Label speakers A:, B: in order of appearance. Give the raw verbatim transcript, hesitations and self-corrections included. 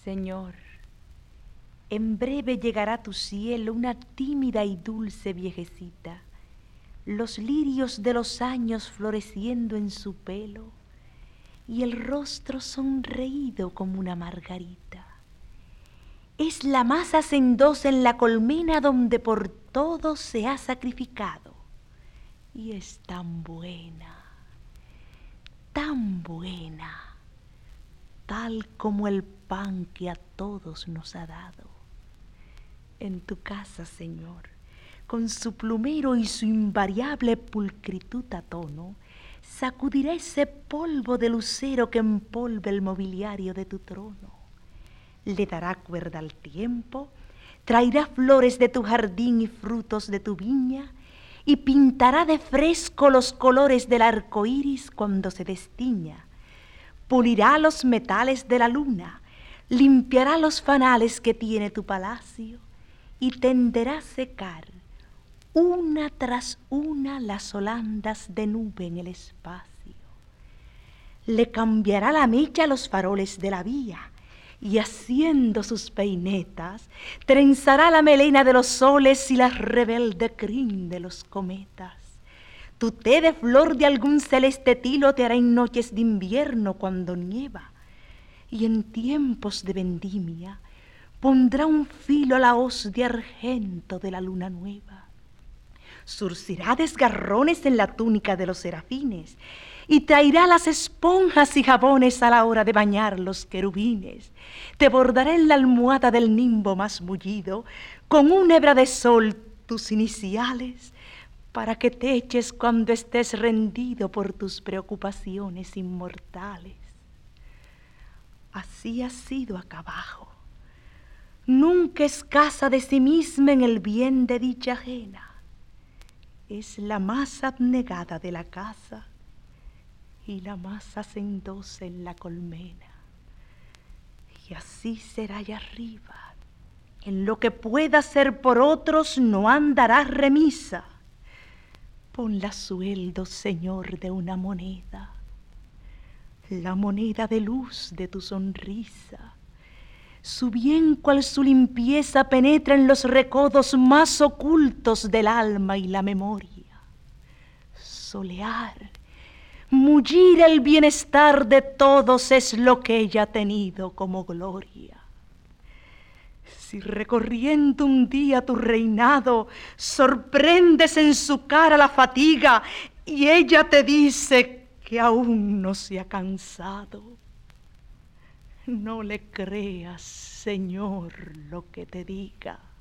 A: Señor, en breve llegará a tu cielo una tímida y dulce viejecita, los lirios de los años floreciendo en su pelo y el rostro sonreído como una margarita. Es la más hacendosa en la colmena donde por todo se ha sacrificado, y es tan buena, tan buena, tal como el pan que a todos nos ha dado. En tu casa, Señor, con su plumero y su invariable pulcritud a tono, sacudirá ese polvo de lucero que empolva el mobiliario de tu trono. Le dará cuerda al tiempo, traerá flores de tu jardín y frutos de tu viña, y pintará de fresco los colores del arco iris cuando se destiña. Pulirá los metales de la luna, limpiará los fanales que tiene tu palacio, y tenderá a secar una tras una las holandas de nube en el espacio. Le cambiará la mecha a los faroles de la vía, y haciendo sus peinetas, trenzará la melena de los soles y la rebelde crin de los cometas. Tu té de flor de algún celeste tilo te hará en noches de invierno cuando nieva, y en tiempos de vendimia pondrá un filo a la hoz de argento de la luna nueva. Surcirá desgarrones en la túnica de los serafines, y traerá las esponjas y jabones a la hora de bañar los querubines. Te bordará en la almohada del nimbo más mullido, con una hebra de sol tus iniciales, para que te eches cuando estés rendido por tus preocupaciones inmortales. Así ha sido acá abajo. Nunca escasa de sí misma en el bien de dicha ajena. Es la más abnegada de la casa y la más hacendosa en la colmena. Y así será allá arriba. En lo que pueda hacer por otros no andará remisa. Ponla sueldo, Señor, de una moneda, la moneda de luz de tu sonrisa. Su bien cual su limpieza penetra en los recodos más ocultos del alma y la memoria. Solear, mullir el bienestar de todos es lo que ella ha tenido como gloria. Si recorriendo un día tu reinado, sorprendes en su cara la fatiga y ella te dice que aún no se ha cansado, no le creas, Señor, lo que te diga.